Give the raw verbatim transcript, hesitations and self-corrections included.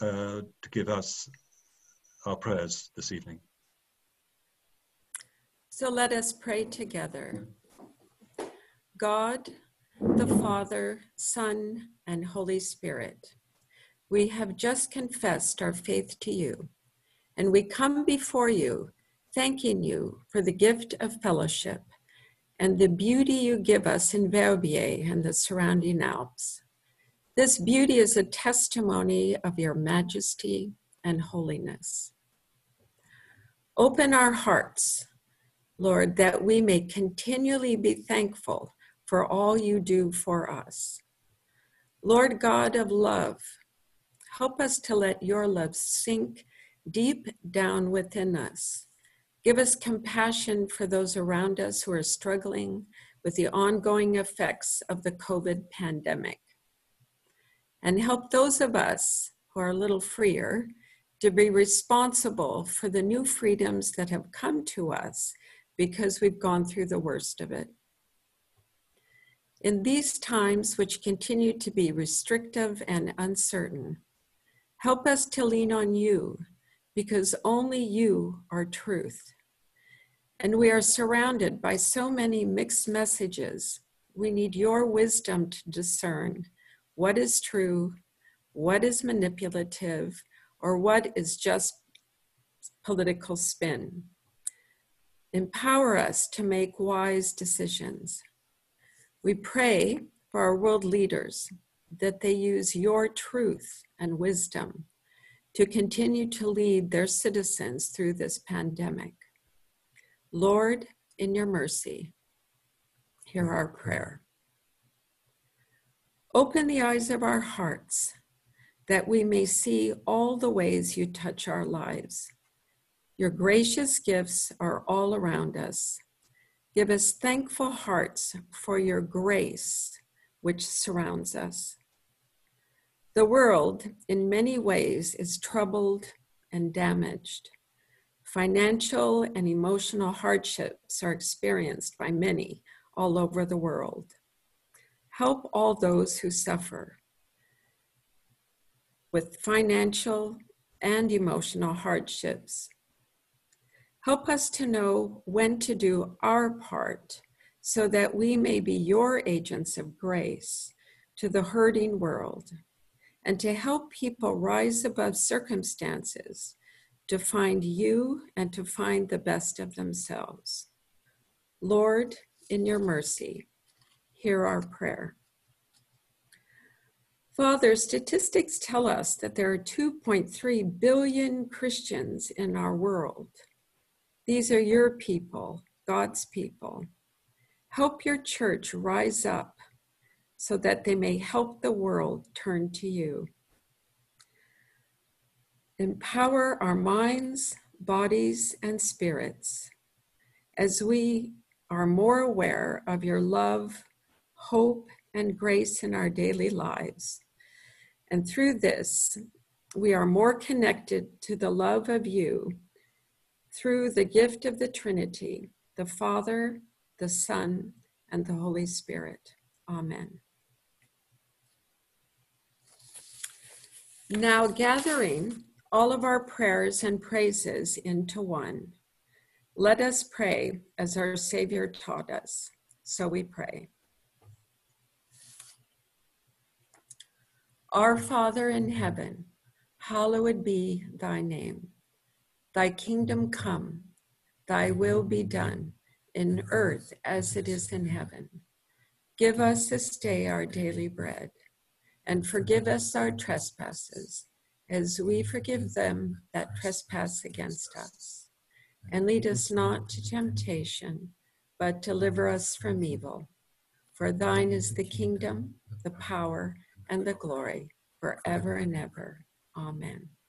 uh, to give us our prayers this evening. So let us pray together. God, the Father, Son, and Holy Spirit, we have just confessed our faith to you, and we come before you, thanking you for the gift of fellowship and the beauty you give us in Verbier and the surrounding Alps. This beauty is a testimony of your majesty and holiness. Open our hearts, Lord, that we may continually be thankful for all you do for us. Lord God of love, help us to let your love sink deep down within us. Give us compassion for those around us who are struggling with the ongoing effects of the COVID pandemic. And help those of us who are a little freer to be responsible for the new freedoms that have come to us because we've gone through the worst of it. In these times, which continue to be restrictive and uncertain, help us to lean on you, because only you are truth. And we are surrounded by so many mixed messages. We need your wisdom to discern what is true, what is manipulative, or what is just political spin. Empower us to make wise decisions. We pray for our world leaders that they use your truth and wisdom to continue to lead their citizens through this pandemic. Lord, in your mercy, hear our prayer. Open the eyes of our hearts that we may see all the ways you touch our lives. Your gracious gifts are all around us. Give us thankful hearts for your grace, which surrounds us. The world, in many ways, is troubled and damaged. Financial and emotional hardships are experienced by many all over the world. Help all those who suffer with financial and emotional hardships. Help us to know when to do our part so that we may be your agents of grace to the hurting world, and to help people rise above circumstances to find you and to find the best of themselves. Lord, in your mercy, hear our prayer. Father, statistics tell us that there are two point three billion Christians in our world. These are your people, God's people. Help your church rise up so that they may help the world turn to you. Empower our minds, bodies, and spirits as we are more aware of your love, hope, and grace in our daily lives. And through this, we are more connected to the love of you through the gift of the Trinity, the Father, the Son, and the Holy Spirit. Amen. Now, gathering all of our prayers and praises into one, let us pray as our Savior taught us. So we pray. Our Father in heaven, hallowed be thy name. Thy kingdom come, thy will be done in earth as it is in heaven. Give us this day our daily bread, and forgive us our trespasses, as we forgive them that trespass against us. And lead us not to temptation, but deliver us from evil. For thine is the kingdom, the power, and the glory, forever and ever. Amen.